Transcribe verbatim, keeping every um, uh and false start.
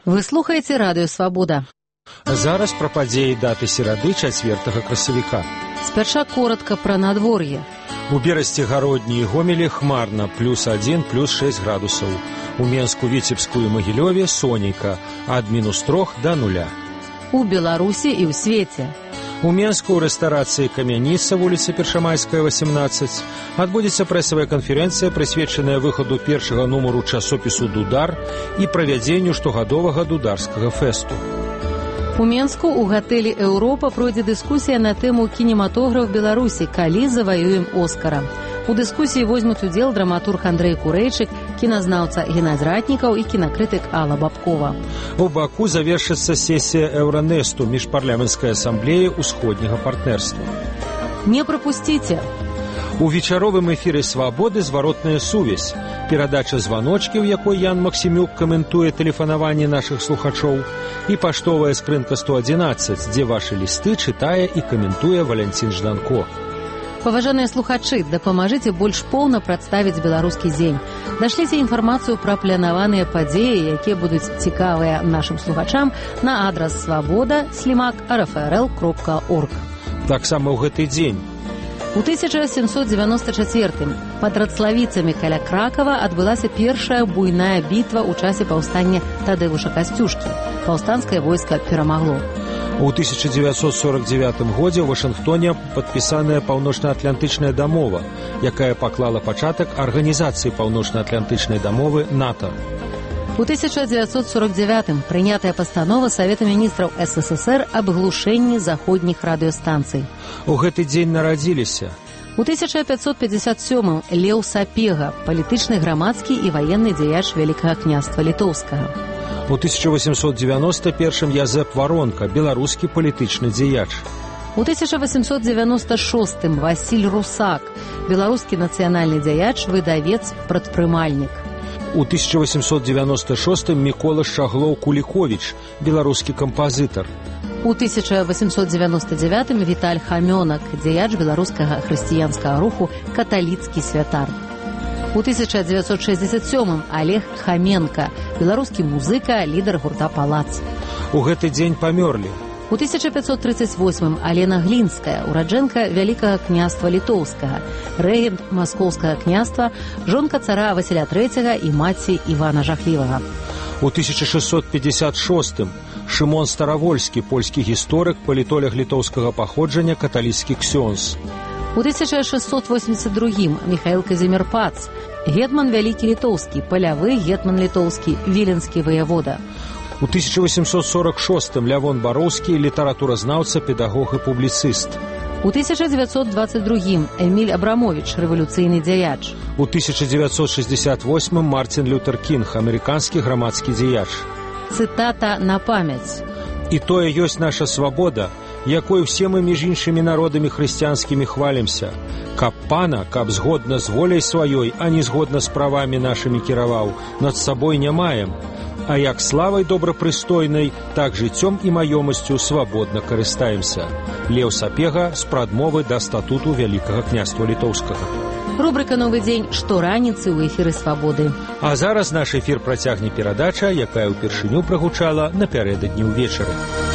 Вы слухаеце радыё «Свабода». Зараз пра падзеі даты серады чацвёртага красавіка. Спярша коротка пра надвор'е. У Берасці, Гародні і Гомелі хмарна, плюс адзін, плюс шэсць градусаў. У Менску, Віцебску і Магілёве сонейка, ад мінус трох да нуля. У Беларусі і ў свеце. У Менску ў рэстарацыі «Камяніца», вуліца Першамайская, васемнаццаць, адбудзецца прэсавая канферэнцыя, прысвечаная выхаду першага нумару часопісу «Дудар» і правядзенню штогадовага дударскага фэсту. У Менску у гатэлі «Еўропа» пройдзе дыскусія на тэму «Кінематограф Беларусі. Калі заваюем Оскара». У дыскусіі возьмуць удзел драматург Андрэй Курэйчык, кіназнаўца Геннадзь Ратнікаў і кінакрытык Алла Бабкова. У Баку завершыцца сесія Еўранэсту, міжпарламенцкай асамблеі ўсходняга партнерства. Не прапусціце! У вечаровым эфіры «Свабоды» зваротная сувязь. Перадача званочкі, у якой Ян Максімюк каментуе тэлефанаванне нашых слухачоў, і паштовая скрынка сто адзінаццаць, дзе вашы лісты чытае і каментуе Валянцін Жданко. Паважаныя слухачы, дапамажыце больш поўна прадставіць беларускі дзень. Дашліце інфармацыю пра планаваныя падзеі, якія будуць цікавыя нашым слухачам на адрас свабода слімак рфрл кропка орг. Таксама ў гэты дзень. У тысяча сямсот дзевяноста чацвёртым пад Рацлавіцамі каля Кракава адбылася першая буйная бітва ў часе паўстання Тадэвуша Касцюшкі. Паўстанцкае войска перамагло. У тысяча дзевяцьсот сорок дзевятым годзе ў Вашынгтоне падпісаная паўночна-атлантычная дамова, якая паклала пачатак арганізацыі паўночна-атлантычнай дамовы НАТО. У тысяча дзевяцьсот сорок дзевятым прынятая пастанова Савета міністраў СССР аб глушэнні заходніх радыёстанцый. У гэты дзень нарадзіліся. У тысяча пятьсот пятьдесят сёмым Леў Сапега, палітычны, грамадскі і ваенны дзеяч Вялікага княства Літоўскага. У тысяча восемьсот девяносто первым Язэп Варонка, беларускі палітычны дзеяч. У тысяча восемьсот девяносто шостым Васіль Русак, беларускі нацыянальны дзеяч, выдавец, прадпрымальнік. У тысяча восемьсот девяносто шостым Мікола Шаглоў-Куліковіч, беларускі кампазітар. У тысяча восемьсот девяносто девятым Віталь Хамёнак, дзеяч беларускага хрысціянскага руху, каталіцкі святар. У тысяча девятьсот шестьдесят сёмым Олег Хаменка, беларускі музыка, лідар гурта «Палац». У гэты дзень памёрлі. У тысяча пятьсот тридцать восьмым Алена Глінская, ураджэнка Вялікага княства Літоўскага, рэгент Маскоўскага княства, жонка цара Васіля трэцяга і маці Івана Жахлівага. У тысяча шестьсот пятьдесят шостым Шымон Старавольскі, польскі гісторык, палітолог літоўскага паходжання, каталіцкі ксёнз. У тысяча шестьсот восемьдесят другим Михаил Казимир-Пац, гетман Вялікі літоўскі, палявы гетман літоўскі, віленскі ваявода. У тысяча восемьсот сорок шостым Лявон Бароўскі, літаратуразнаўца, педагог і публіцыст. У тысяча девятьсот двадцать другим Эміль Абрамович, рэвалюцыйны дзеяч. У тысяча девятьсот шестьдесят восьмым Мартин Лютер Кинг, амерыканскі грамадскі дзеяч. Цытата на памяць. «І тое ёсць наша свабода, якой усе мы між іншымі народамі хрысціянскімі хвалімся. Каб пана, каб згодна з воляй сваёй, а не згодна з правамі нашымі кіраваў, над сабой не маем. А як славай добрапрыстойнай, так жыццём і маёмасцю свабодна карыстаемся». Леў Сапега з прадмовы да статуту Вялікага княства Літоўскага. Рубрика «Новы дзень» штораніцы ў эфіры «Свабоды». А зараз наш эфір працягне перадача, якая ўпершыню прагучала напярэдадні ўвечары.